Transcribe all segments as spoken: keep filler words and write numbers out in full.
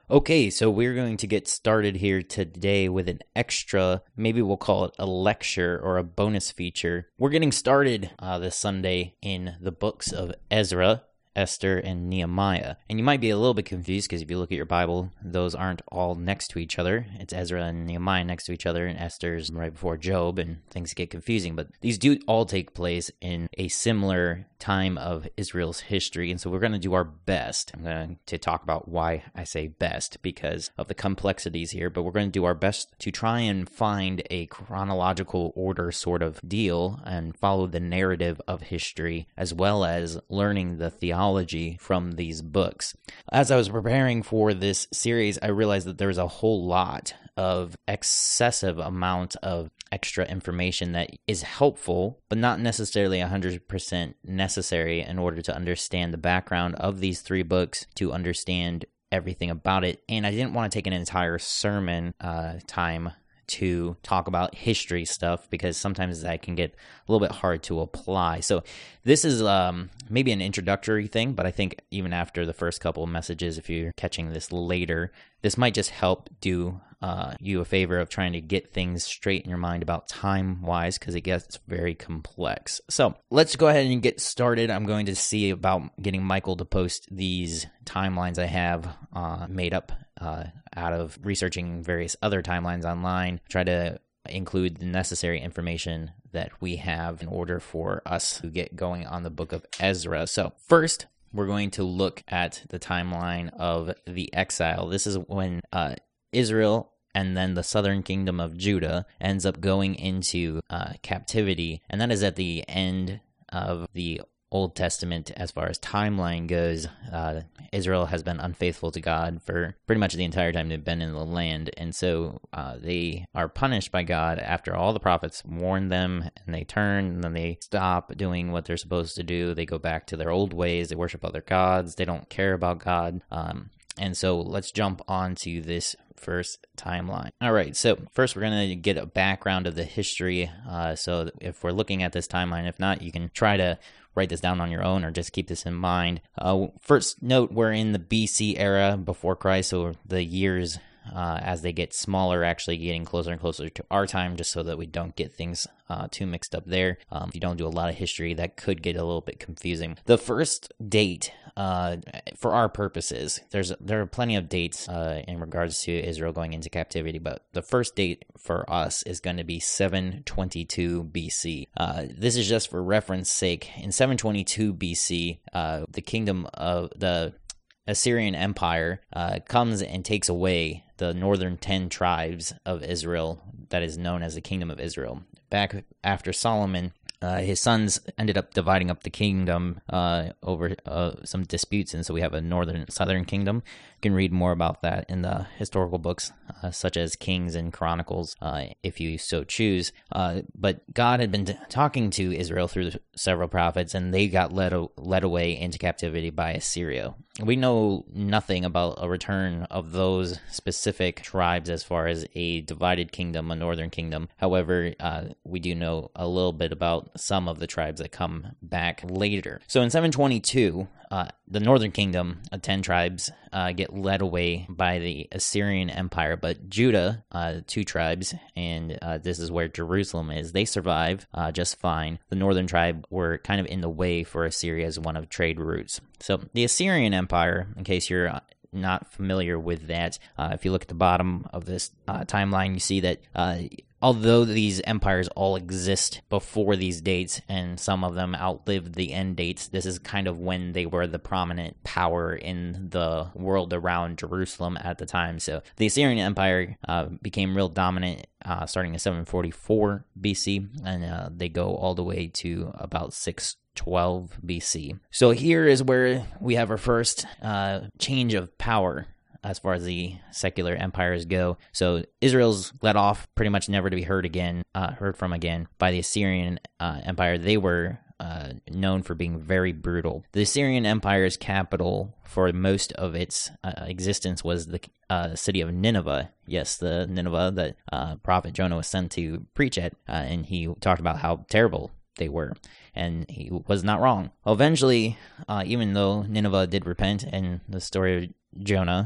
Okay, so we're going to get started here today with an extra, maybe we'll call it a lecture or a bonus feature. We're getting started uh, this Sunday in the books of Ezra, Esther, and Nehemiah. And you might be a little bit confused because if you look at your Bible, those aren't all next to each other. It's Ezra and Nehemiah next to each other, and Esther's right before Job, and things get confusing. But these do all take place in a similar time of Israel's history, and so we're going to do our best. I'm going to talk about why I say best because of the complexities here, but we're going to do our best to try and find a chronological order sort of deal and follow the narrative of history, as well as learning the theology from these books. As I was preparing for this series, I realized that there was a whole lot of excessive amount of extra information that is helpful, but not necessarily one hundred percent necessary in order to understand the background of these three books, to understand everything about it. And I didn't want to take an entire sermon uh, time to talk about history stuff because sometimes that can get a little bit hard to apply. So this is um, maybe an introductory thing, but I think even after the first couple of messages, if you're catching this later, this might just help do uh, you a favor of trying to get things straight in your mind about time-wise, because it gets very complex. So let's go ahead and get started. I'm going to see about getting Michael to post these timelines I have uh, made up uh, out of researching various other timelines online, try to include the necessary information that we have in order for us to get going on the book of Ezra. So first, we're going to look at the timeline of the exile. This is when uh, Israel and then the southern kingdom of Judah ends up going into uh, captivity, and that is at the end of the Old Testament as far as timeline goes. Uh, Israel has been unfaithful to God for pretty much the entire time they've been in the land, and so uh, they are punished by God after all the prophets warn them, and they turn, and then they stop doing what they're supposed to do. They go back to their old ways. They worship other gods. They don't care about God. Um, and so let's jump on to this first timeline. All right, so first we're going to get a background of the history. Uh, so if we're looking at this timeline, if not, you can try to write this down on your own or just keep this in mind. Uh, first note, we're in the B C era before Christ, so the years uh, as they get smaller, actually getting closer and closer to our time, just so that we don't get things uh, too mixed up there. Um, if you don't do a lot of history, that could get a little bit confusing. The first date, uh, for our purposes, there's there are plenty of dates uh, in regards to Israel going into captivity, but the first date for us is going to be seven twenty-two B C. Uh, this is just for reference sake. In seven twenty-two B C, uh, the kingdom of the Assyrian Empire uh, comes and takes away the northern ten tribes of Israel that is known as the Kingdom of Israel. Back after Solomon, uh, his sons ended up dividing up the kingdom uh, over uh, some disputes, and so we have a northern and southern kingdom. You can read more about that in the historical books, uh, such as Kings and Chronicles, uh, if you so choose. Uh, but God had been t- talking to Israel through several prophets, and they got led, o- led away into captivity by Assyria. We know nothing about a return of those specific tribes as far as a divided kingdom, a northern kingdom. However, uh, we do know a little bit about some of the tribes that come back later. So in seven twenty-two, Uh, the northern kingdom of ten tribes uh, get led away by the Assyrian Empire, but Judah, uh, two tribes, and uh, this is where Jerusalem is, they survive uh, just fine. The northern tribe were kind of in the way for Assyria as one of trade routes. So the Assyrian Empire, in case you're not familiar with that, uh, if you look at the bottom of this uh, timeline, you see that uh, although these empires all exist before these dates, and some of them outlived the end dates, this is kind of when they were the prominent power in the world around Jerusalem at the time. So the Assyrian Empire uh, became real dominant uh, starting in seven forty-four B C, and uh, they go all the way to about six twelve B C. So here is where we have our first uh, change of power as far as the secular empires go. So Israel's let off pretty much never to be heard again, uh, heard from again by the Assyrian uh, Empire. They were uh, known for being very brutal. The Assyrian Empire's capital for most of its uh, existence was the uh, city of Nineveh. Yes, the Nineveh that uh, Prophet Jonah was sent to preach at, uh, and he talked about how terrible they were, and he was not wrong. Eventually, uh, even though Nineveh did repent, and the story of Jonah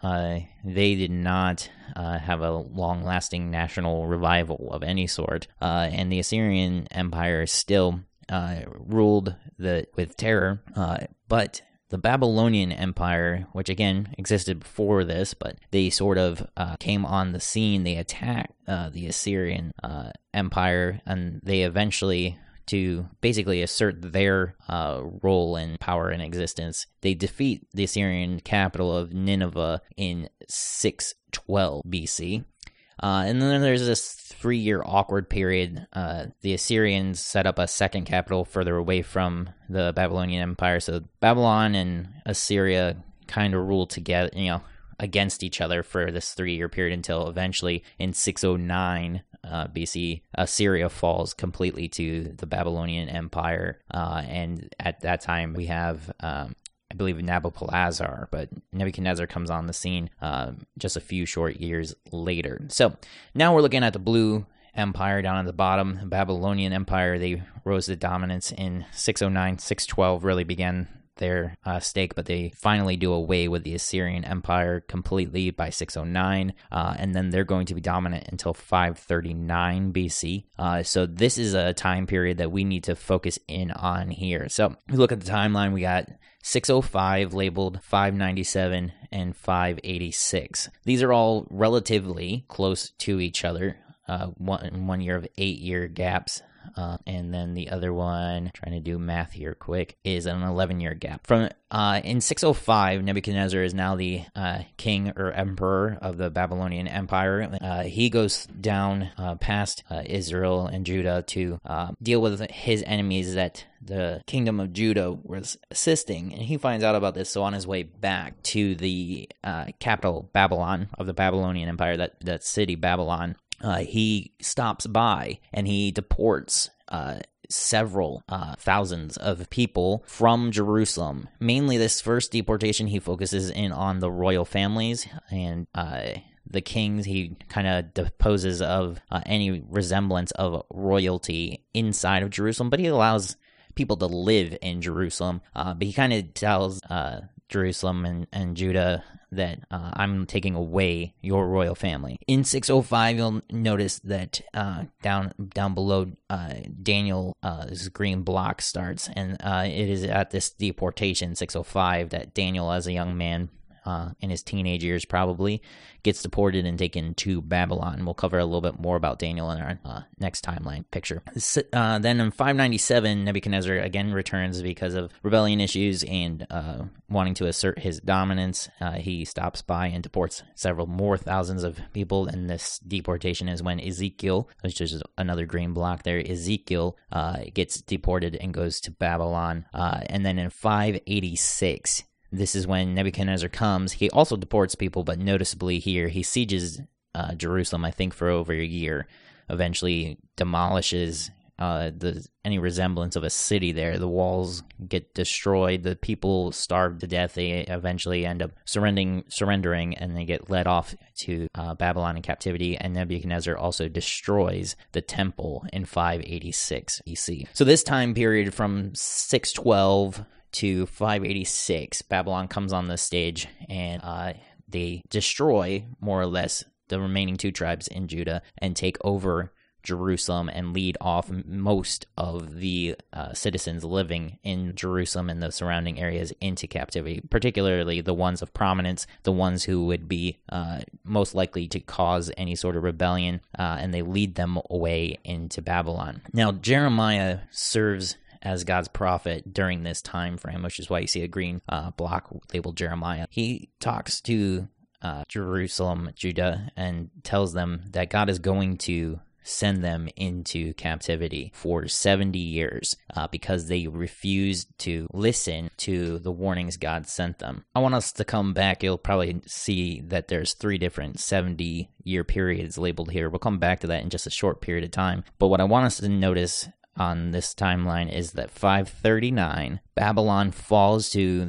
uh, they did not uh, have a long-lasting national revival of any sort, uh, and the Assyrian Empire still uh, ruled the with terror, uh, but the Babylonian Empire, which again existed before this, but they sort of uh, came on the scene. They attacked uh, the Assyrian uh, Empire, and they eventually, to basically assert their uh, role and power and existence, they defeat the Assyrian capital of Nineveh in six twelve B C. Uh, and then there's this three-year awkward period. Uh, the Assyrians set up a second capital further away from the Babylonian Empire. So Babylon and Assyria kind of ruled together, you know, against each other for this three-year period until eventually in six oh nine uh, B C, Assyria falls completely to the Babylonian Empire. Uh, and at that time, we have Um, I believe Nabopolassar, but Nebuchadnezzar comes on the scene uh, just a few short years later. So now we're looking at the Blue Empire down at the bottom. The Babylonian Empire, they rose to dominance in six oh nine, six twelve, really began their uh, stake, but they finally do away with the Assyrian Empire completely by six oh nine, uh, and then they're going to be dominant until five thirty-nine B C. Uh, so this is a time period that we need to focus in on here. So if we look at the timeline, we got six oh five labeled, five ninety-seven, and five eighty-six. These are all relatively close to each other, uh, one, one year of eight-year gaps. Uh, and then the other one, trying to do math here quick, is an eleven-year gap. From uh, in six oh five, Nebuchadnezzar is now the uh, king or emperor of the Babylonian Empire. Uh, he goes down uh, past uh, Israel and Judah to uh, deal with his enemies that the kingdom of Judah was assisting, and he finds out about this. So on his way back to the uh, capital, Babylon, of the Babylonian Empire, that, that city, Babylon, Uh, he stops by and he deports uh, several uh, thousands of people from Jerusalem. Mainly this first deportation, he focuses in on the royal families and uh, the kings. He kind of deposes of uh, any resemblance of royalty inside of Jerusalem, but he allows people to live in Jerusalem. Uh, but he kind of tells uh, Jerusalem and, and Judah that uh, I'm taking away your royal family. In six oh five, you'll notice that uh, down down below, uh, Daniel's uh, green block starts, and uh, it is at this deportation, six oh five, that Daniel, as a young man, Uh, in his teenage years probably, gets deported and taken to Babylon. We'll cover a little bit more about Daniel in our uh, next timeline picture. Uh, then in five ninety-seven, Nebuchadnezzar again returns because of rebellion issues and uh, wanting to assert his dominance. Uh, he stops by and deports several more thousands of people, and this deportation is when Ezekiel, which is another green block there, Ezekiel uh, gets deported and goes to Babylon. Uh, and then in five eighty-six, this is when Nebuchadnezzar comes. He also deports people, but noticeably here, he sieges uh, Jerusalem, I think, for over a year. Eventually demolishes uh, the any resemblance of a city there. The walls get destroyed. The people starve to death. They eventually end up surrendering, surrendering and they get led off to uh, Babylon in captivity. And Nebuchadnezzar also destroys the temple in five eighty-six B C. So this time period from six twelve to five eighty-six, Babylon comes on the stage, and uh, they destroy, more or less, the remaining two tribes in Judah and take over Jerusalem and lead off most of the uh, citizens living in Jerusalem and the surrounding areas into captivity, particularly the ones of prominence, the ones who would be uh, most likely to cause any sort of rebellion, uh, and they lead them away into Babylon. Now, Jeremiah serves as God's prophet during this time frame, which is why you see a green uh, block labeled Jeremiah. He talks to uh, Jerusalem, Judah, and tells them that God is going to send them into captivity for seventy years uh, because they refused to listen to the warnings God sent them. I want us to come back. You'll probably see that there's three different seventy-year periods labeled here. We'll come back to that in just a short period of time. But what I want us to notice on this timeline is that five thirty-nine, Babylon falls to the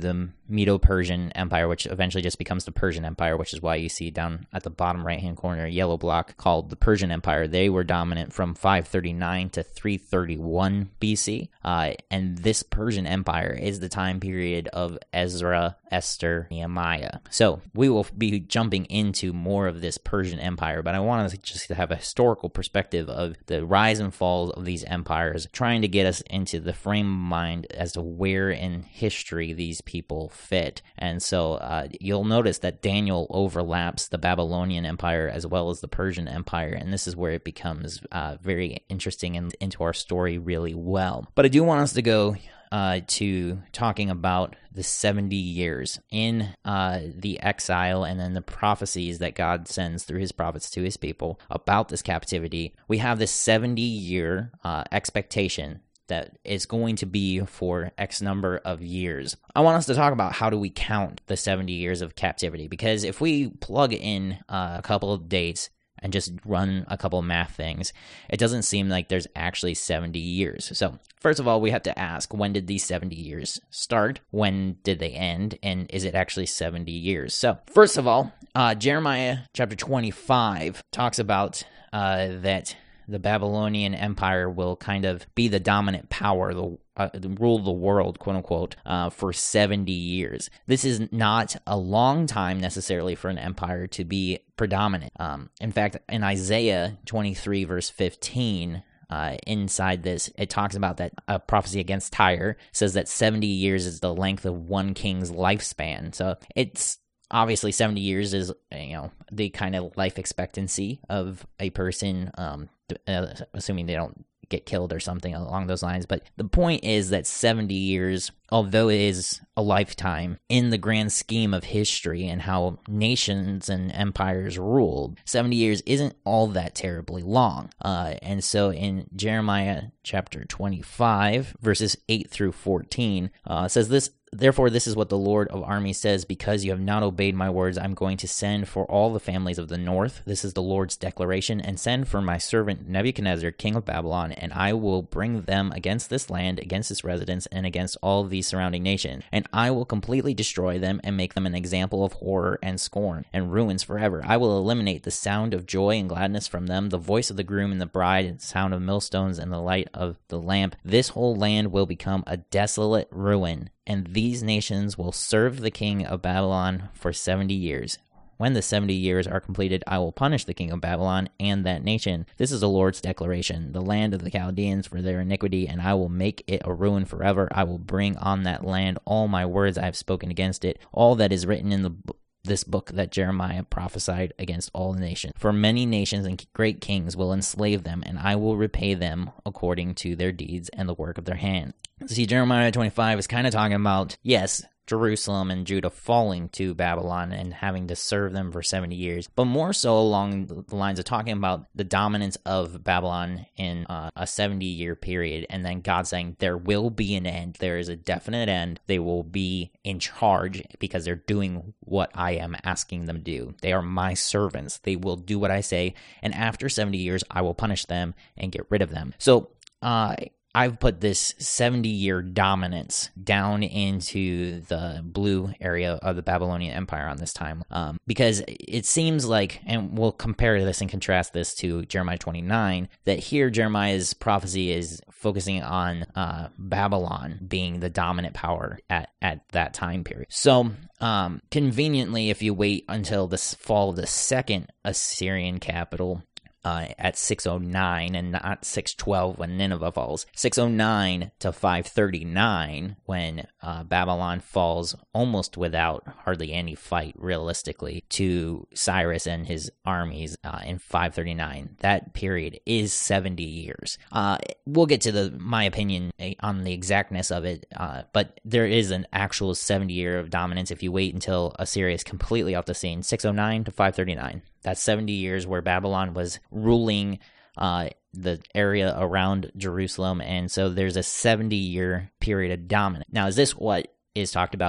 Medo-Persian Empire, which eventually just becomes the Persian Empire, which is why you see down at the bottom right-hand corner a yellow block called the Persian Empire. They were dominant from five thirty-nine to three thirty-one B C, uh, and this Persian Empire is the time period of Ezra, Esther, Nehemiah. So we will be jumping into more of this Persian Empire, but I want to just have a historical perspective of the rise and fall of these empires, trying to get us into the frame of mind as to where in history these people fit. And so uh, you'll notice that Daniel overlaps the Babylonian Empire as well as the Persian Empire, and this is where it becomes uh, very interesting and into our story really well. But I do want us to go Uh, to talking about the seventy years in uh, the exile and then the prophecies that God sends through his prophets to his people about this captivity. We have this seventy-year uh, expectation that is going to be for X number of years. I want us to talk about how do we count the seventy years of captivity, because if we plug in uh, a couple of dates and just run a couple of math things, it doesn't seem like there's actually seventy years. So first of all, we have to ask, when did these seventy years start? When did they end? And is it actually seventy years? So first of all, uh, Jeremiah chapter twenty-five talks about uh, that the Babylonian Empire will kind of be the dominant power, the uh, rule the world, quote unquote, uh, for seventy years. This is not a long time necessarily for an empire to be predominant. Um, in fact, in Isaiah twenty-three, verse fifteen, Uh, inside this, it talks about that a prophecy against Tyre says that seventy years is the length of one king's lifespan. So it's obviously seventy years is, you know, the kind of life expectancy of a person, um, uh, assuming they don't get killed or something along those lines. But the point is that seventy years, although it is a lifetime in the grand scheme of history and how nations and empires ruled, seventy years isn't all that terribly long. Uh, and so in Jeremiah chapter twenty-five, verses eight through fourteen, uh, it says this, "Therefore, this is what the Lord of armies says, because you have not obeyed my words, I'm going to send for all the families of the north. This is the Lord's declaration, and send for my servant Nebuchadnezzar, king of Babylon, and I will bring them against this land, against its residents, and against all the surrounding nations. And I will completely destroy them and make them an example of horror and scorn and ruins forever. I will eliminate the sound of joy and gladness from them, the voice of the groom and the bride, and the sound of millstones and the light of the lamp. This whole land will become a desolate ruin, and these nations will serve the king of Babylon for seventy years. When the seventy years are completed, I will punish the king of Babylon and that nation. This is the Lord's declaration, the land of the Chaldeans for their iniquity, and I will make it a ruin forever. I will bring on that land all my words I have spoken against it, all that is written in the book. This book that Jeremiah prophesied against all the nations. For many nations and great kings will enslave them, and I will repay them according to their deeds and the work of their hand." See, Jeremiah twenty-five is kind of talking about, yes, Jerusalem and Judah falling to Babylon and having to serve them for seventy years, but more so along the lines of talking about the dominance of Babylon in uh, a seventy-year period, and then God saying there will be an end. There is a definite end. They will be in charge because they're doing what I am asking them to do. They are my servants. They will do what I say, and after seventy years, I will punish them and get rid of them. So, uh, I've put this seventy-year dominance down into the blue area of the Babylonian Empire on this time, um, because it seems like, and we'll compare this and contrast this to Jeremiah twenty-nine, that here Jeremiah's prophecy is focusing on uh, Babylon being the dominant power at, at that time period. So, um, conveniently, if you wait until the fall of the second Assyrian capital, Uh, at six oh nine and not six twelve when Nineveh falls. six oh nine to five thirty-nine when uh, Babylon falls almost without hardly any fight, realistically, to Cyrus and his armies uh, in five thirty-nine. That period is seventy years. Uh, we'll get to the my opinion on the exactness of it, uh, but there is an actual seventy year of dominance if you wait until Assyria is completely off the scene, six oh nine to five thirty-nine. That's seventy years where Babylon was ruling uh, the area around Jerusalem, and so there's a seventy-year period of dominance. Now, is this what is talked about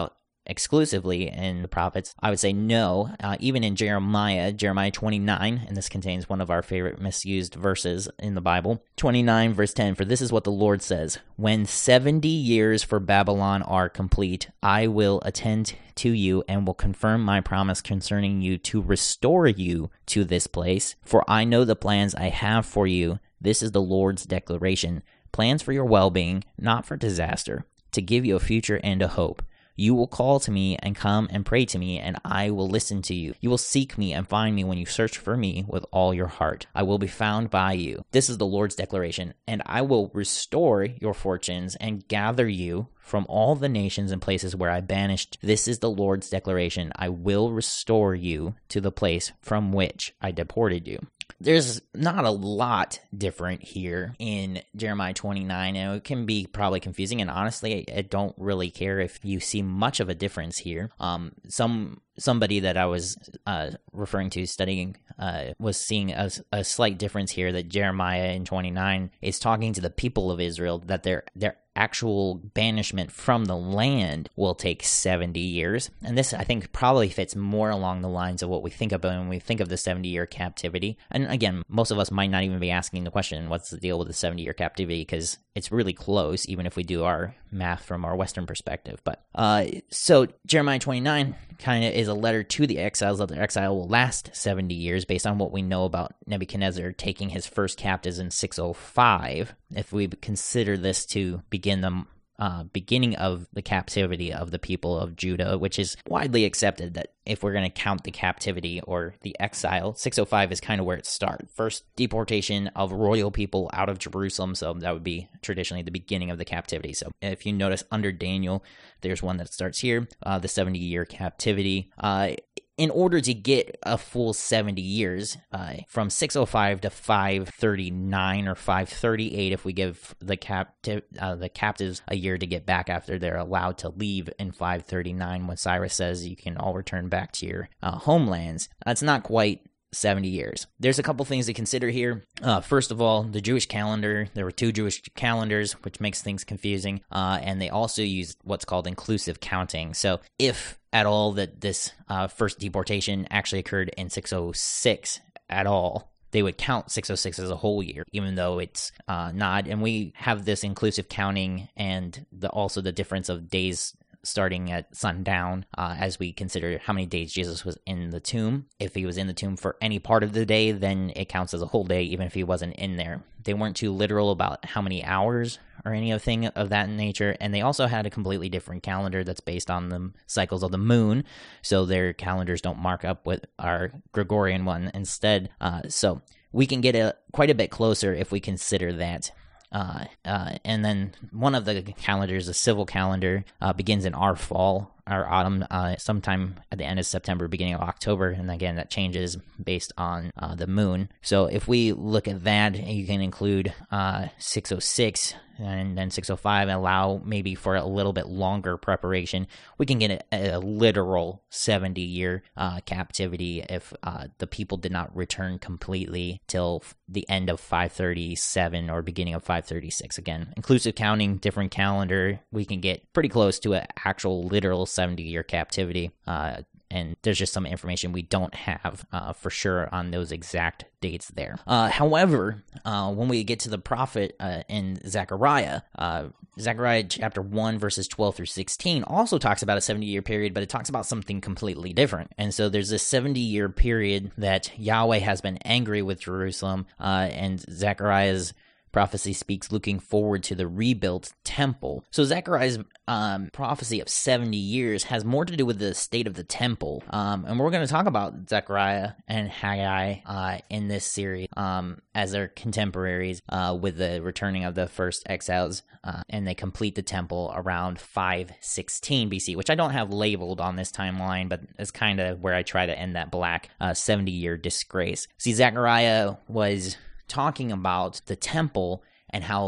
exclusively in the prophets? I would say no. Uh, even in Jeremiah, Jeremiah twenty-nine, and this contains one of our favorite misused verses in the Bible, twenty-nine verse ten, for this is what the Lord says, when seventy years for Babylon are complete, I will attend to you and will confirm my promise concerning you to restore you to this place, for I know the plans I have for you. This is the Lord's declaration, plans for your well-being, not for disaster, to give you a future and a hope. You will call to me and come and pray to me, and I will listen to you. You will seek me and find me when you search for me with all your heart. I will be found by you. This is the Lord's declaration, and I will restore your fortunes and gather you from all the nations and places where I banished. This is the Lord's declaration. I will restore you to the place from which I deported you. There's not a lot different here in Jeremiah twenty-nine, and it can be probably confusing, and honestly, I don't really care if you see much of a difference here. Um, some somebody that I was uh, referring to studying uh, was seeing a, a slight difference here, that Jeremiah in twenty-nine is talking to the people of Israel, that their their actual banishment from the land will take seventy years. And this, I think, probably fits more along the lines of what we think about when we think of the seventy-year captivity. And again, most of us might not even be asking the question, what's the deal with the seventy-year captivity? Because it's really close, even if we do our math from our Western perspective. But uh, so Jeremiah twenty-nine kind of is a letter to the exiles that their exile will last seventy years based on what we know about Nebuchadnezzar taking his first captives in six oh five. If we consider this to begin the uh, beginning of the captivity of the people of Judah, which is widely accepted that if we're going to count the captivity or the exile, six oh five is kind of where it starts. First deportation of royal people out of Jerusalem, so that would be traditionally the beginning of the captivity. So if you notice under Daniel, there's one that starts here, uh, the seventy-year captivity. Uh, in order to get a full seventy years, uh, from six oh five to five thirty-nine or five thirty-eight, if we give the captive uh, the captives a year to get back after they're allowed to leave in five thirty-nine, when Cyrus says you can all return back to your uh, homelands, that's not quite seventy years. There's a couple things to consider here. Uh, first of all, the Jewish calendar. There were two Jewish calendars, which makes things confusing, uh, and they also used what's called inclusive counting. So if at all that this uh, first deportation actually occurred in six oh six at all, they would count six oh six as a whole year, even though it's uh, not. And we have this inclusive counting and the also the difference of days starting at sundown uh, as we consider how many days Jesus was in the tomb. If he was in the tomb for any part of the day, then it counts as a whole day, even if he wasn't in there. They weren't too literal about how many hours or anything of that nature, and they also had a completely different calendar that's based on the cycles of the moon, so their calendars don't mark up with our Gregorian one instead. Uh, so we can get a, quite a bit closer if we consider that. Uh, uh, and then one of the calendars, the civil calendar, uh, begins in our fall, our autumn, uh, sometime at the end of September, beginning of October, and again, that changes based on uh, the moon. So if we look at that, you can include uh, six oh six and then six oh five, and allow maybe for a little bit longer preparation. We can get a, a literal seventy-year uh, captivity if uh, the people did not return completely till the end of five thirty-seven or beginning of five thirty-six. Again, inclusive counting, different calendar, we can get pretty close to an actual literal seventy-year captivity. Uh, and there's just some information we don't have uh, for sure on those exact dates there. Uh, however, uh, when we get to the prophet uh, in Zechariah, uh, Zechariah chapter one, verses twelve through sixteen also talks about a seventy-year period, but it talks about something completely different. And so there's this seventy-year period that Yahweh has been angry with Jerusalem, uh, and Zechariah's prophecy speaks looking forward to the rebuilt temple. So Zechariah's um, prophecy of seventy years has more to do with the state of the temple. Um, and we're going to talk about Zechariah and Haggai uh, in this series um, as their contemporaries uh, with the returning of the first exiles. Uh, and they complete the temple around five sixteen B C, which I don't have labeled on this timeline, but it's kind of where I try to end that black uh, seventy-year disgrace. See, Zechariah was talking about the temple and how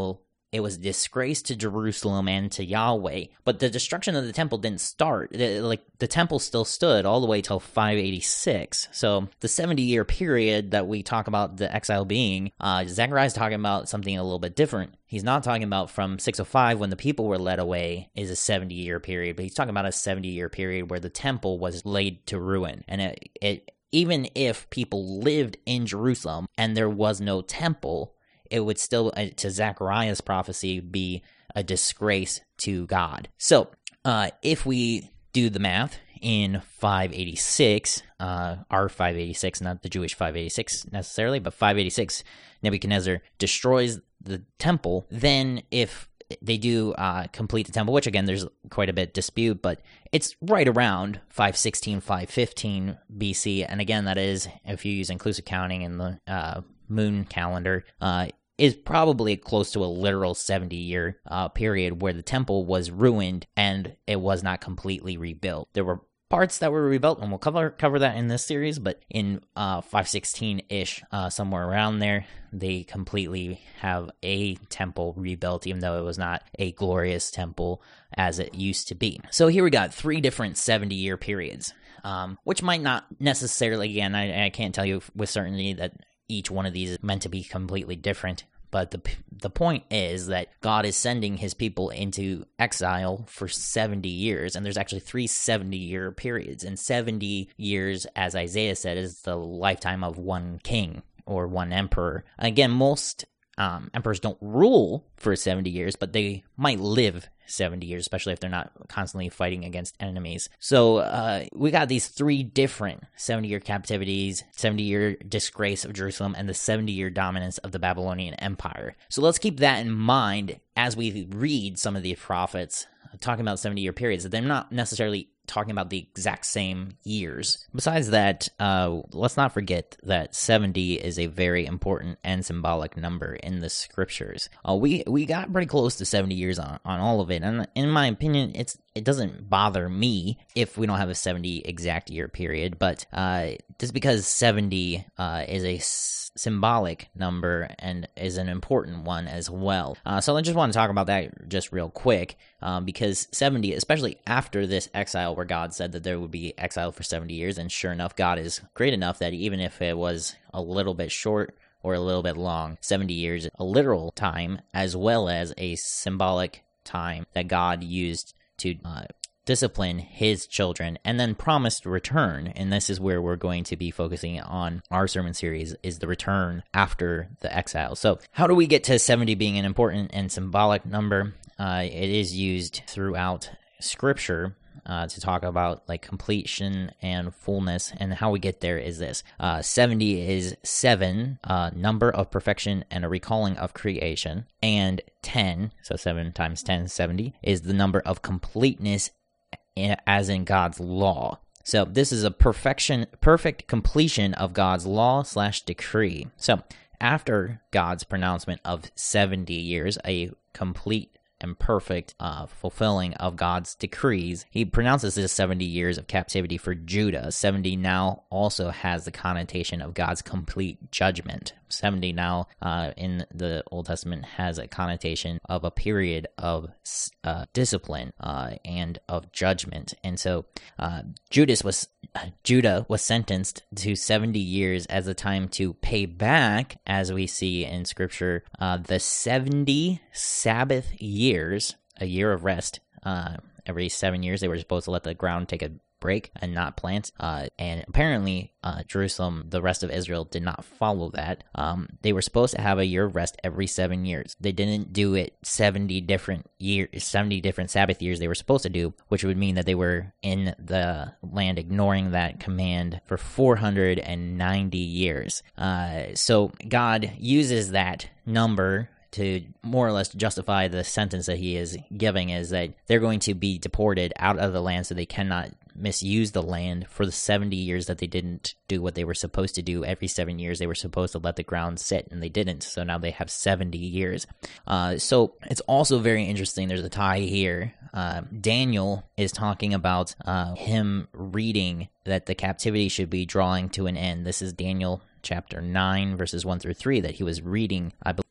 it was a disgrace to Jerusalem and to Yahweh. But the destruction of the temple didn't start. The, like, the temple still stood all the way till five eighty-six. So the seventy-year period that we talk about the exile being, uh, Zechariah is talking about something a little bit different. He's not talking about from six oh five when the people were led away is a seventy-year period, but he's talking about a seventy-year period where the temple was laid to ruin. And it, it even if people lived in Jerusalem and there was no temple, it would still, uh, to Zechariah's prophecy, be a disgrace to God. So, uh, if we do the math in five eighty-six, uh, our five eighty-six, not the Jewish five eighty-six necessarily, but five eighty-six, Nebuchadnezzar destroys the temple. Then if they do uh, complete the temple, which again, there's quite a bit dispute, but it's right around five sixteen, five fifteen B C. And again, that is, if you use inclusive counting in the uh, moon calendar, uh, is probably close to a literal seventy-year uh, period where the temple was ruined and it was not completely rebuilt. There were parts that were rebuilt, and we'll cover cover that in this series, but in uh, five sixteen-ish, uh, somewhere around there, they completely have a temple rebuilt, even though it was not a glorious temple as it used to be. So here we got three different seventy-year periods, um, which might not necessarily, again, I, I can't tell you with certainty that each one of these is meant to be completely different. But the the point is that God is sending his people into exile for seventy years, and there's actually three seventy-year periods. And seventy years, as Isaiah said, is the lifetime of one king or one emperor. Again, most um, emperors don't rule for seventy years, but they might live seventy years, especially if they're not constantly fighting against enemies. So uh, we got these three different seventy-year captivities, seventy-year disgrace of Jerusalem, and the seventy-year dominance of the Babylonian Empire. So let's keep that in mind as we read some of these prophets talking about seventy-year periods. They're not necessarily talking about the exact same years. Besides that, uh, let's not forget that seventy is a very important and symbolic number in the scriptures. Uh, we we got pretty close to seventy years on, on all of it, and in my opinion, it's it doesn't bother me if we don't have a seventy exact year period, but uh, just because seventy uh, is a s- symbolic number and is an important one as well. Uh, so I just want to talk about that just real quick, um, because seventy, especially after this exile where God said that there would be exile for seventy years, and sure enough, God is great enough that even if it was a little bit short or a little bit long, seventy years, a literal time, as well as a symbolic time that God used to uh, discipline his children and then promised return. And this is where we're going to be focusing on our sermon series, is the return after the exile. So how do we get to seventy being an important and symbolic number? Uh, it is used throughout scripture Uh, to talk about like completion and fullness, and how we get there is this. Uh, seventy is seven, uh, number of perfection and a recalling of creation, and ten, so seven times ten, seventy, is the number of completeness in, as in God's law. So this is a perfection, perfect completion of God's law slash decree. So after God's pronouncement of seventy years, a complete and perfect uh, fulfilling of God's decrees, he pronounces this seventy years of captivity for Judah. seventy now also has the connotation of God's complete judgment. seventy now uh, in the Old Testament has a connotation of a period of uh, discipline uh, and of judgment. And so uh, Judas was Judah was sentenced to seventy years as a time to pay back, as we see in Scripture, uh, the seventy Sabbath years, a year of rest. Uh, every seven years, they were supposed to let the ground take a break and not plant. Uh, and apparently, uh, Jerusalem, the rest of Israel, did not follow that. Um, they were supposed to have a year of rest every seven years. They didn't do it seventy different years, seventy different Sabbath years they were supposed to do, which would mean that they were in the land ignoring that command for four hundred ninety years. Uh, so God uses that number to more or less justify the sentence that he is giving, is that they're going to be deported out of the land, so they cannot misuse the land for the seventy years that they didn't do what they were supposed to do. Every seven years they were supposed to let the ground sit, and they didn't, so now they have seventy years. Uh, so it's also very interesting, there's a tie here. Uh, Daniel is talking about uh, him reading that the captivity should be drawing to an end. This is Daniel chapter nine, verses one through three, that he was reading, I believe,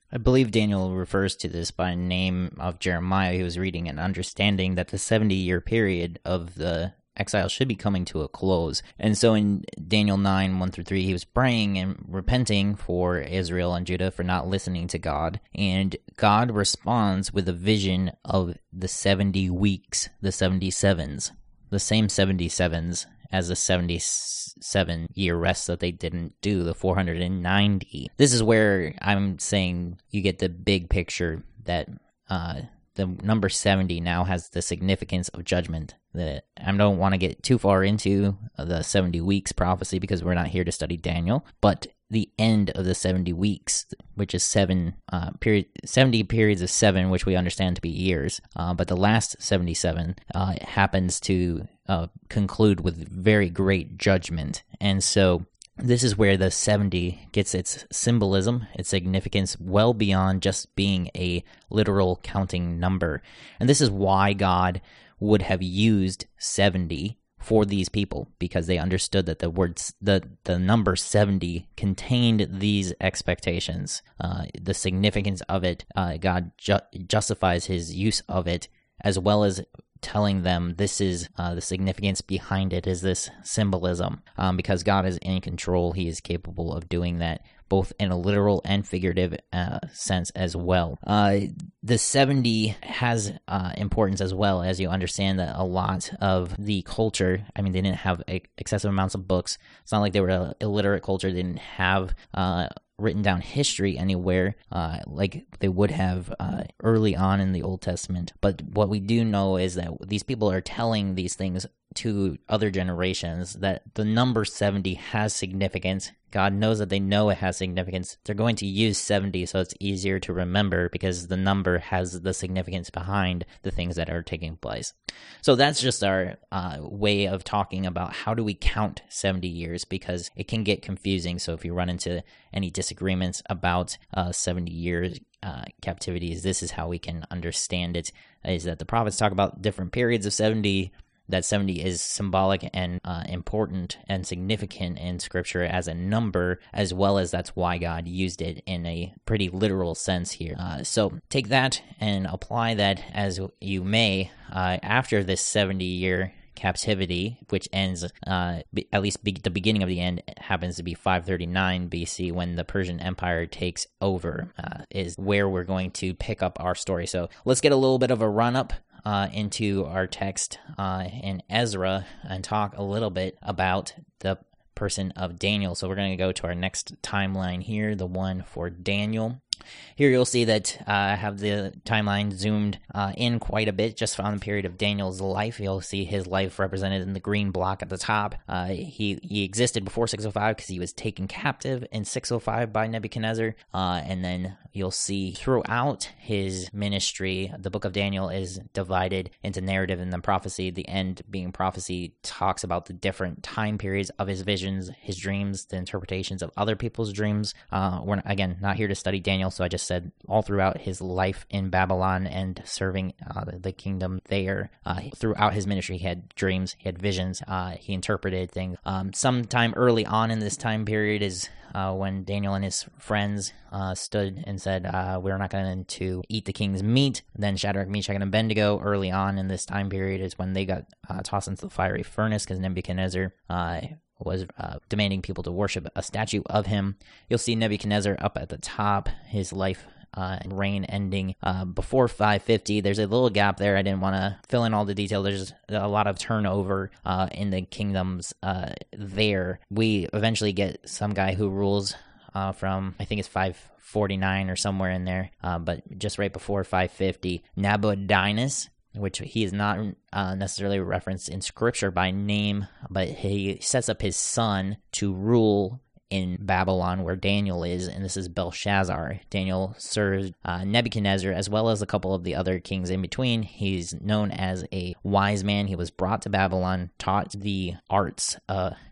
I believe Daniel refers to this by name of Jeremiah. He was reading and understanding that the seventy-year period of the exile should be coming to a close. And so in Daniel nine, one through three, he was praying and repenting for Israel and Judah for not listening to God. And God responds with a vision of the seventy weeks, the seventy-sevens, the same seventy-sevens as the seventy-seven-year rest that they didn't do, the four hundred ninety. This is where I'm saying you get the big picture that uh, the number seventy now has the significance of judgment. That I don't want to get too far into the seventy weeks prophecy because we're not here to study Daniel, but the end of the seventy weeks, which is seven uh, period, seventy periods of seven, which we understand to be years, uh, but the last seventy-seven uh, happens to uh, conclude with very great judgment, and so this is where the seventy gets its symbolism, its significance, well beyond just being a literal counting number, and this is why God would have used seventy for these people, because they understood that the words, the the number seventy contained these expectations, uh, the significance of it. Uh, God ju- justifies his use of it, as well as telling them this is uh, the significance behind it is this symbolism, um, because God is in control. He is capable of doing that, both in a literal and figurative uh, sense as well. Uh, the seventy has uh, importance as well, as you understand that a lot of the culture, I mean, they didn't have excessive amounts of books. It's not like they were an illiterate culture. They didn't have uh, written down history anywhere uh, like they would have uh, early on in the Old Testament. But what we do know is that these people are telling these things to other generations, that the number seventy has significance. God knows that they know it has significance. They're going to use seventy so it's easier to remember because the number has the significance behind the things that are taking place. So that's just our uh, way of talking about how do we count seventy years, because it can get confusing. So if you run into any disagreements about uh, seventy years uh, captivities, this is how we can understand it, is that the prophets talk about different periods of seventy, that seventy is symbolic and uh, important and significant in Scripture as a number, as well as that's why God used it in a pretty literal sense here. Uh, so take that and apply that as you may uh, after this seventy-year captivity, which ends, uh, at least be- the beginning of the end happens to be five thirty-nine B C when the Persian Empire takes over, uh, is where we're going to pick up our story. So let's get a little bit of a run-up Uh, into our text uh, in Ezra and talk a little bit about the person of Daniel. So we're going to go to our next timeline here, the one for Daniel. Here you'll see that uh, I have the timeline zoomed uh, in quite a bit just on the period of Daniel's life. You'll see his life represented in the green block at the top. Uh, he, he existed before six oh five because he was taken captive in six oh five by Nebuchadnezzar. Uh, and then you'll see throughout his ministry, the book of Daniel is divided into narrative and then prophecy. The end being prophecy talks about the different time periods of his visions, his dreams, the interpretations of other people's dreams. Uh, we're, again, not here to study Daniel, so I just said all throughout his life in Babylon and serving uh, the, the kingdom there. Uh, throughout his ministry, he had dreams, he had visions, uh, he interpreted things. Um, sometime early on in this time period is uh, when Daniel and his friends uh, stood and said, uh, we're not going to eat the king's meat. Then Shadrach, Meshach, and Abednego, early on in this time period, is when they got uh, tossed into the fiery furnace because Nebuchadnezzar uh, was uh, demanding people to worship a statue of him. You'll see Nebuchadnezzar up at the top, his life uh, reign ending uh, before five fifty. There's a little gap there. I didn't want to fill in all the detail. There's a lot of turnover uh, in the kingdoms uh, there. We eventually get some guy who rules uh, from, I think it's five forty-nine or somewhere in there, uh, but just right before five fifty, Nabonidus, which he is not uh, necessarily referenced in Scripture by name, but he sets up his son to rule in Babylon, where Daniel is, and this is Belshazzar. Daniel served uh, Nebuchadnezzar as well as a couple of the other kings in between. He's known as a wise man. He was brought to Babylon, taught the arts, uh,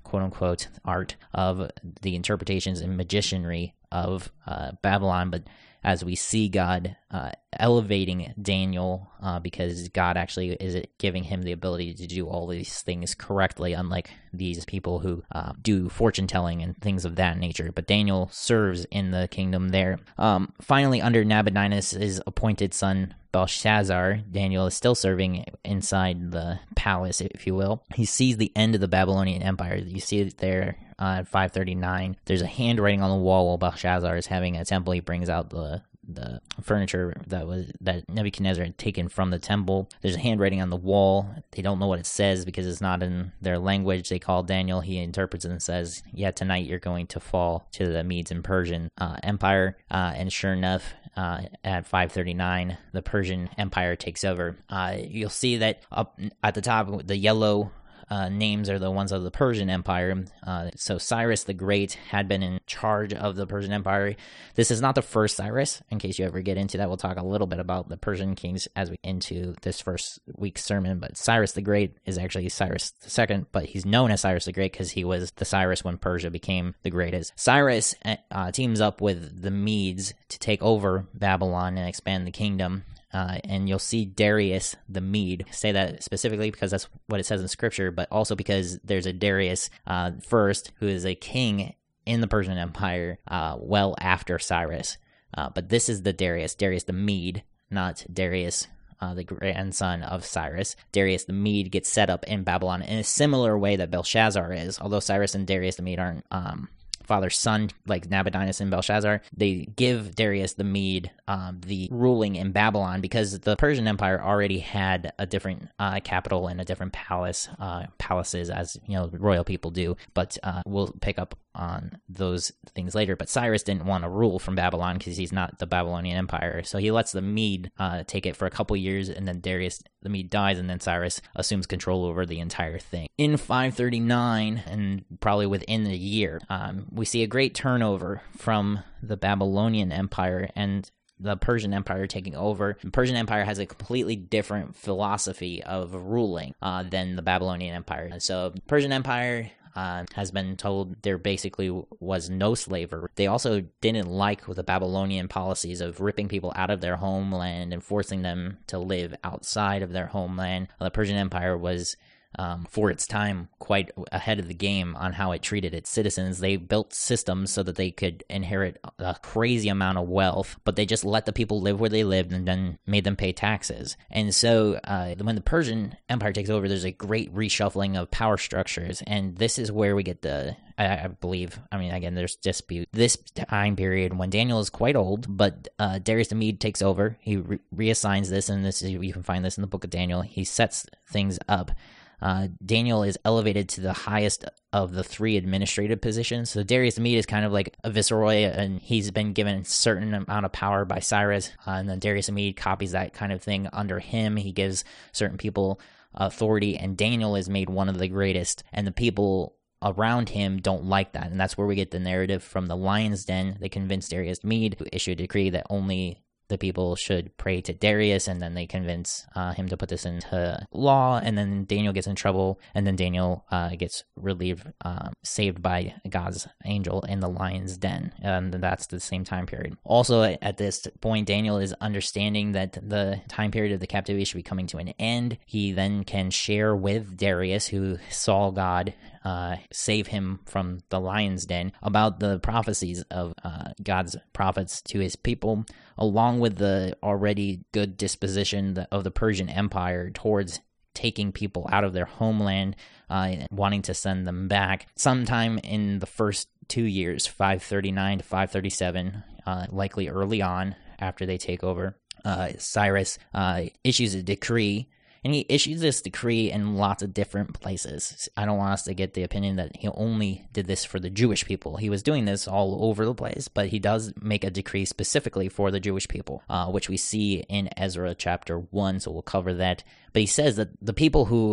quote-unquote art of the interpretations and magicianry of uh, Babylon, but as we see God uh, elevating Daniel uh, because God actually is giving him the ability to do all these things correctly, unlike these people who uh, do fortune-telling and things of that nature. But Daniel serves in the kingdom there. Um, finally, under Nabonidus' appointed son, Belshazzar, Daniel is still serving inside the palace, if you will. He sees the end of the Babylonian Empire. You see it there uh, at five thirty-nine. There's a handwriting on the wall while Belshazzar is having a temple. He brings out the the furniture that was that Nebuchadnezzar had taken from the temple. There's a handwriting on the wall. They don't know what it says because it's not in their language. They call Daniel. He interprets it and says, yeah, tonight you're going to fall to the Medes and Persian uh, Empire. Uh, and sure enough, uh, at five thirty-nine, the Persian Empire takes over. Uh, you'll see that up at the top, the yellow Uh, names are the ones of the Persian Empire. Uh, so Cyrus the Great had been in charge of the Persian Empire. This is not the first Cyrus, in case you ever get into that. We'll talk a little bit about the Persian kings as we get into this first week's sermon, but Cyrus the Great is actually Cyrus the Second, but he's known as Cyrus the Great because he was the Cyrus when Persia became the greatest. Cyrus uh, teams up with the Medes to take over Babylon and expand the kingdom. Uh, and you'll see Darius the Mede. Say that specifically because that's what it says in Scripture, but also because there's a Darius uh, first, who is a king in the Persian Empire uh, well after Cyrus. Uh, but this is the Darius, Darius the Mede, not Darius Uh, the grandson of Cyrus. Darius the Mede gets set up in Babylon in a similar way that Belshazzar is, although Cyrus and Darius the Mede aren't um, father son like Nabonidus and Belshazzar. They give Darius the Mede um, the ruling in Babylon because the Persian Empire already had a different uh, capital and a different palace, uh, palaces as you know royal people do. But uh, we'll pick up on those things later. But Cyrus didn't want to rule from Babylon because he's not the Babylonian Empire. So he lets the Mede uh, take it for a couple years, and then Darius the Mede dies, and then Cyrus assumes control over the entire thing. In five thirty-nine, and probably within a year, um, we see a great turnover from the Babylonian Empire and the Persian Empire taking over. The Persian Empire has a completely different philosophy of ruling uh, than the Babylonian Empire. So Persian Empire Uh, has been told there basically was no slavery. They also didn't like the Babylonian policies of ripping people out of their homeland and forcing them to live outside of their homeland. The Persian Empire was, um, for its time, quite ahead of the game on how it treated its citizens. They built systems so that they could inherit a crazy amount of wealth, but they just let the people live where they lived and then made them pay taxes. And so uh, when the Persian Empire takes over, there's a great reshuffling of power structures, and this is where we get the, I, I believe, I mean, again, there's dispute, this time period when Daniel is quite old, but uh, Darius the Mede takes over. He re- reassigns this, and this is, you can find this in the book of Daniel. He sets things up. Uh, Daniel is elevated to the highest of the three administrative positions. So Darius the Mede is kind of like a viceroy, and he's been given a certain amount of power by Cyrus, uh, and then Darius the Mede copies that kind of thing under him. He gives certain people authority, and Daniel is made one of the greatest, and the people around him don't like that, and that's where we get the narrative from the lion's den. They convinced Darius the Mede, who issued a decree that only the people should pray to Darius, and then they convince uh, him to put this into law, and then Daniel gets in trouble, and then Daniel uh, gets relieved, um, saved by God's angel in the lion's den, and that's the same time period. Also, at this point, Daniel is understanding that the time period of the captivity should be coming to an end. He then can share with Darius, who saw God Uh, save him from the lion's den, about the prophecies of uh, God's prophets to his people, along with the already good disposition of the Persian Empire towards taking people out of their homeland, uh, wanting to send them back. Sometime in the first two years, five thirty-nine to five thirty-seven, uh, likely early on after they take over, uh, Cyrus uh, issues a decree. And he issues this decree in lots of different places. I don't want us to get the opinion that he only did this for the Jewish people. He was doing this all over the place, but he does make a decree specifically for the Jewish people, uh, which we see in Ezra chapter one, so we'll cover that. But he says that the people who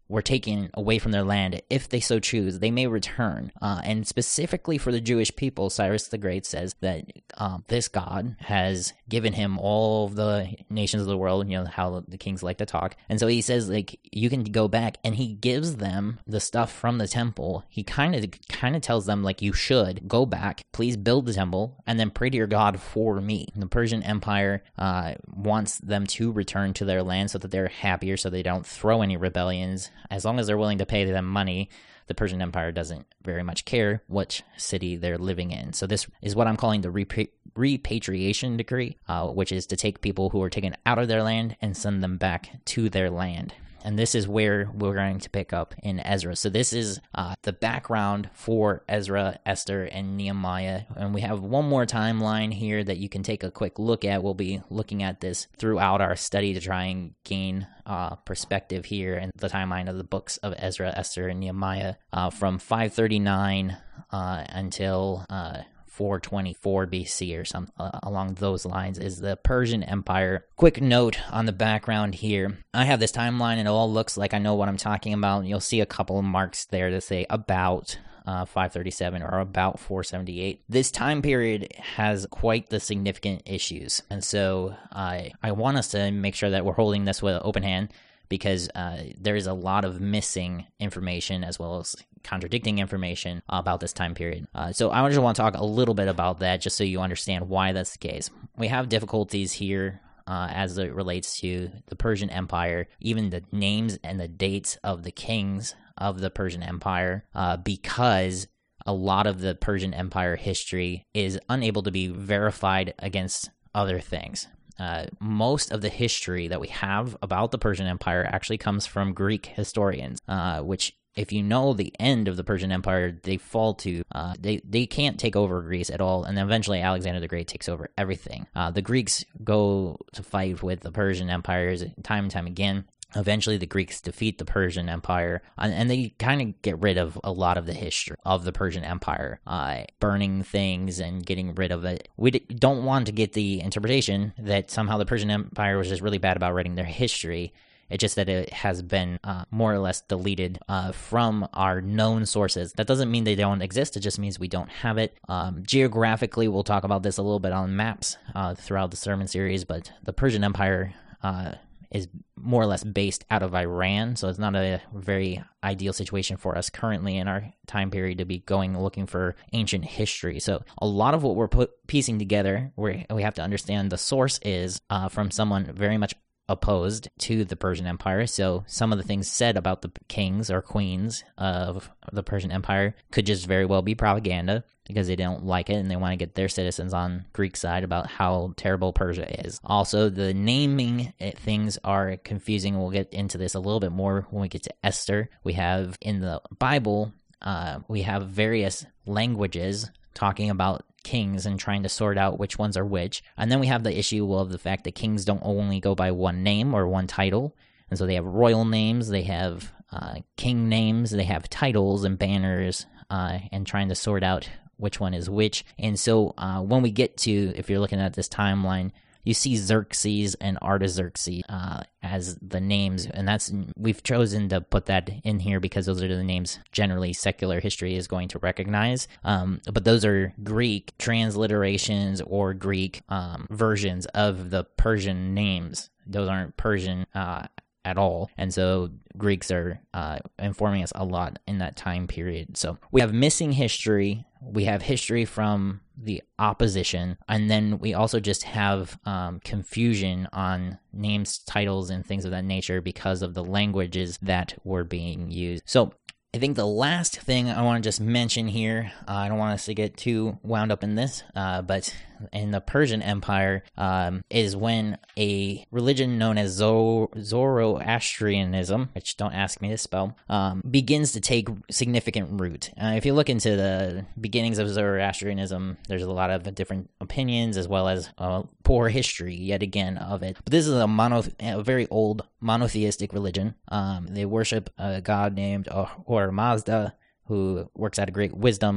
were taken away from their land, if they so choose, they may return. Uh, and specifically for the Jewish people, Cyrus the Great says that um, this God has given him all of the nations of the world, you know, how the kings like to talk. And so he says, like, you can go back, and he gives them the stuff from the temple. He kind of kind of tells them, like, you should go back, please build the temple, and then pray to your God for me. The Persian Empire uh, wants them to return to their land so that they're happier, so they don't throw any rebellions. As long as they're willing to pay them money, the Persian Empire doesn't very much care which city they're living in. So this is what I'm calling the repa- repatriation decree, uh, which is to take people who are taken out of their land and send them back to their land. And this is where we're going to pick up in Ezra. So this is uh, the background for Ezra, Esther, and Nehemiah. And we have one more timeline here that you can take a quick look at. We'll be looking at this throughout our study to try and gain uh, perspective here and the timeline of the books of Ezra, Esther, and Nehemiah uh, from five thirty-nine uh, until Uh, four twenty-four B C or something uh, along those lines is the Persian Empire. Quick note on the background here. I have this timeline and it all looks like I know what I'm talking about. You'll see a couple of marks there that say about uh, five thirty-seven or about four seventy-eight. This time period has quite the significant issues. And so I, I want us to make sure that we're holding this with an open hand, because uh, there is a lot of missing information as well as contradicting information about this time period. Uh, so I just want to talk a little bit about that just so you understand why that's the case. We have difficulties here uh, as it relates to the Persian Empire, even the names and the dates of the kings of the Persian Empire, uh, because a lot of the Persian Empire history is unable to be verified against other things. Uh, most of the history that we have about the Persian Empire actually comes from Greek historians, uh, which, if you know the end of the Persian Empire, they fall to, uh, they, they can't take over Greece at all, and then eventually Alexander the Great takes over everything. Uh, the Greeks go to fight with the Persian empires time and time again. Eventually, the Greeks defeat the Persian Empire, and, and they kind of get rid of a lot of the history of the Persian Empire, uh, burning things and getting rid of it. We d- don't want to get the interpretation that somehow the Persian Empire was just really bad about writing their history. It's just that it has been uh, more or less deleted uh, from our known sources. That doesn't mean they don't exist. It just means we don't have it. Um, geographically, we'll talk about this a little bit on maps uh, throughout the sermon series, but the Persian Empire uh, is more or less based out of Iran, so it's not a very ideal situation for us currently in our time period to be going looking for ancient history. So a lot of what we're put, piecing together, we we have to understand the source is uh, from someone very much opposed to the Persian Empire. So some of the things said about the kings or queens of the Persian Empire could just very well be propaganda, because they don't like it and they want to get their citizens on Greek side about how terrible Persia is. Also, the naming things are confusing. We'll get into this a little bit more when we get to Esther. We have in the Bible, uh, we have various languages talking about kings and trying to sort out which ones are which. And then we have the issue of the fact that kings don't only go by one name or one title. And so they have royal names, they have uh, king names, they have titles and banners, uh, and trying to sort out which one is which. And so uh, when we get to, if you're looking at this timeline, you see Xerxes and Artaxerxes uh, as the names, and that's we've chosen to put that in here because those are the names generally secular history is going to recognize. Um, but those are Greek transliterations or Greek um, versions of the Persian names. Those aren't Persian uh, at all, and so Greeks are uh, informing us a lot in that time period. So we have missing history. We have history from the opposition, and then we also just have um, confusion on names, titles, and things of that nature because of the languages that were being used. So I think the last thing I want to just mention here, uh, I don't want us to get too wound up in this, uh, but in the Persian Empire um, is when a religion known as Zoro- Zoroastrianism, which don't ask me to spell, um, begins to take significant root. Uh, if you look into the beginnings of Zoroastrianism, there's a lot of different opinions as well as uh, poor history, yet again, of it. But this is a, mono- a very old monotheistic religion. Um, they worship a god named Ahura Mazda, who works out of great wisdom.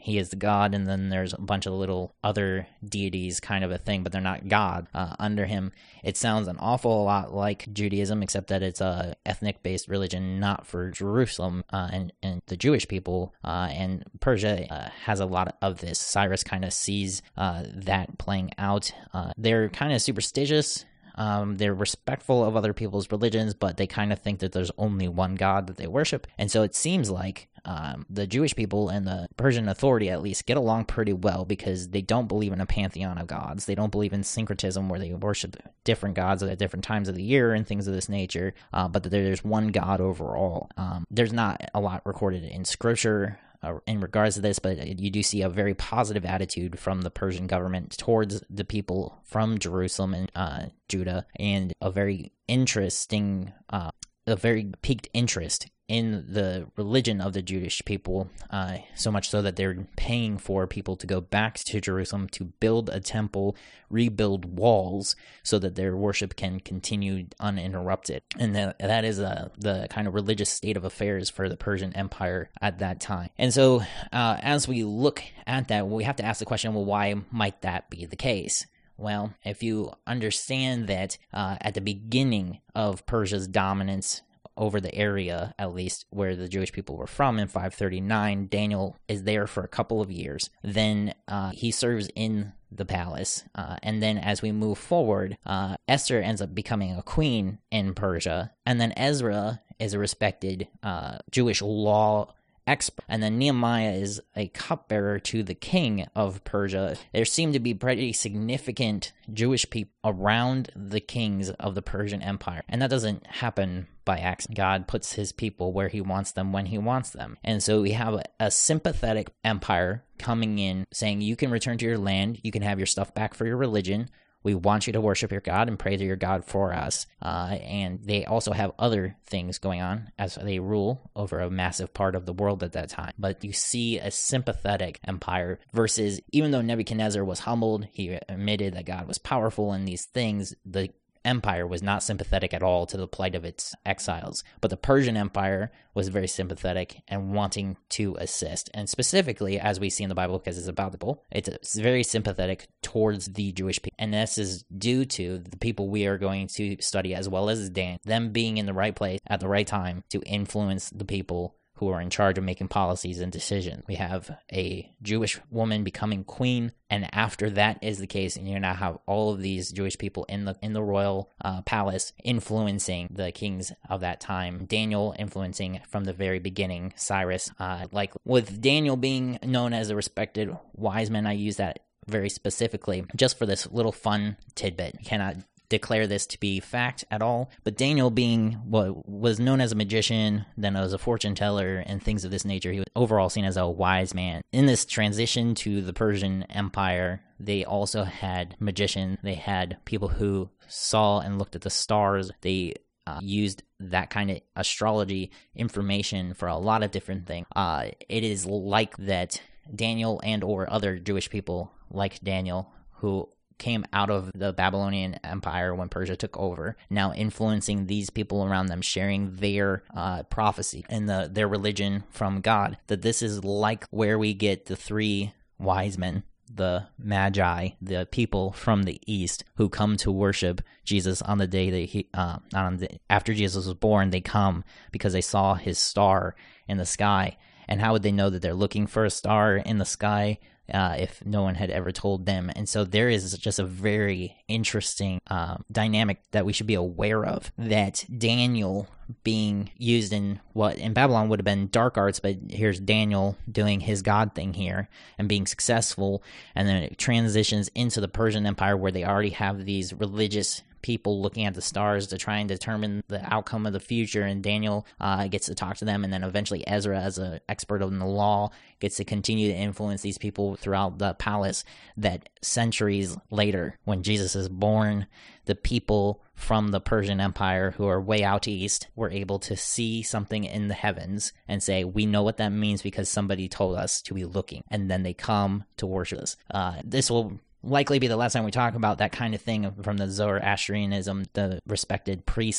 he is the god, and then there's a bunch of little other deities kind of a thing, but they're not God uh, under him. It sounds an awful lot like Judaism, except that it's a ethnic-based religion, not for Jerusalem uh, and, and the Jewish people, uh, and Persia uh, has a lot of this. Cyrus kind of sees uh, that playing out. Uh, they're kind of superstitious. Um, they're respectful of other people's religions, but they kind of think that there's only one God that they worship. And so it seems like um, the Jewish people and the Persian authority at least get along pretty well, because they don't believe in a pantheon of gods. They don't believe in syncretism, where they worship different gods at different times of the year and things of this nature, uh, but that there's one God overall. Um, there's not a lot recorded in scripture Uh, in regards to this, but you do see a very positive attitude from the Persian government towards the people from Jerusalem and uh, Judah, and a very interesting, uh, a very piqued interest in the religion of the Jewish people, uh, so much so that they're paying for people to go back to Jerusalem to build a temple, rebuild walls, so that their worship can continue uninterrupted. And that, that is uh, the kind of religious state of affairs for the Persian Empire at that time. And so uh, as we look at that, we have to ask the question, well, why might that be the case? Well, if you understand that uh, at the beginning of Persia's dominance over the area, at least where the Jewish people were from in five thirty-nine, Daniel is there for a couple of years. Then uh, he serves in the palace. Uh, and then as we move forward, uh, Esther ends up becoming a queen in Persia. And then Ezra is a respected uh, Jewish law expert. And then Nehemiah is a cupbearer to the king of Persia. There seem to be pretty significant Jewish people around the kings of the Persian Empire. And that doesn't happen by accident. God puts his people where he wants them when he wants them. And so we have a, a sympathetic empire coming in saying, you can return to your land, you can have your stuff back for your religion. We want you to worship your God and pray to your God for us. Uh, and they also have other things going on as they rule over a massive part of the world at that time. But you see a sympathetic empire versus, even though Nebuchadnezzar was humbled, he admitted that God was powerful in these things, the empire was not sympathetic at all to the plight of its exiles. But the Persian Empire was very sympathetic and wanting to assist. And specifically, as we see in the Bible, because it's about the people, it's very sympathetic towards the Jewish people. And this is due to the people we are going to study, as well as Dan, them being in the right place at the right time to influence the people who are in charge of making policies and decisions. We have a Jewish woman becoming queen, and after that is the case, and you now have all of these Jewish people in the in the royal uh, palace influencing the kings of that time. Daniel influencing from the very beginning, Cyrus. Uh, like with Daniel being known as a respected wise man, I use that very specifically just for this little fun tidbit. You cannot declare this to be fact at all, but Daniel, being what was known as a magician, then as a fortune teller and things of this nature, he was overall seen as a wise man. In this transition to the Persian Empire, they also had magicians. They had people who saw and looked at the stars. They uh, used that kind of astrology information for a lot of different things. Uh, it is like that Daniel and or other Jewish people like Daniel, who came out of the Babylonian Empire when Persia took over, now influencing these people around them, sharing their uh, prophecy and the, their religion from God, that this is like where we get the three wise men, the Magi, the people from the East who come to worship Jesus on the day that he, uh, on the, after Jesus was born. They come because they saw his star in the sky. And how would they know that they're looking for a star in the sky uh, if no one had ever told them? And so there is just a very interesting uh, dynamic that we should be aware of, that Daniel being used in what in Babylon would have been dark arts, but here's Daniel doing his God thing here and being successful, and then it transitions into the Persian Empire where they already have these religious people looking at the stars to try and determine the outcome of the future, and Daniel uh, gets to talk to them, and then eventually Ezra, as an expert in the law, gets to continue to influence these people throughout the palace, that centuries later, when Jesus is born, the people from the Persian Empire who are way out east were able to see something in the heavens and say, we know what that means because somebody told us to be looking, and then they come to worship us. Uh, this will likely be the last time we talk about that kind of thing from the Zoroastrianism, the respected priests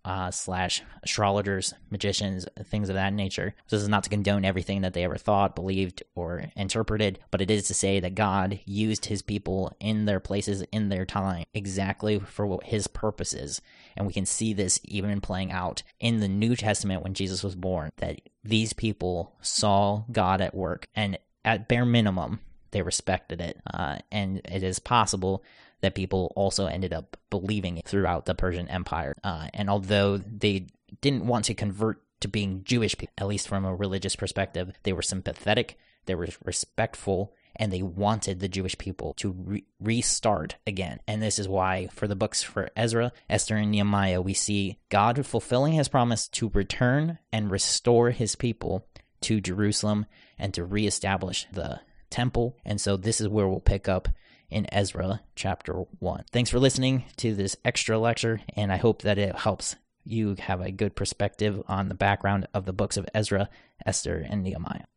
uh, slash astrologers, magicians, things of that nature. This is not to condone everything that they ever thought, believed, or interpreted, but it is to say that God used his people in their places, in their time, exactly for what his purposes. And we can see this even playing out in the New Testament when Jesus was born, that these people saw God at work, and at bare minimum, they respected it. Uh, and it is possible that people also ended up believing it throughout the Persian Empire. Uh, and although they didn't want to convert to being Jewish people, at least from a religious perspective, they were sympathetic, they were respectful, and they wanted the Jewish people to re- restart again. And this is why for the books for Ezra, Esther, and Nehemiah, we see God fulfilling his promise to return and restore his people to Jerusalem and to reestablish the temple. And so this is where we'll pick up in Ezra chapter one. Thanks for listening to this extra lecture, and I hope that it helps you have a good perspective on the background of the books of Ezra, Esther, and Nehemiah.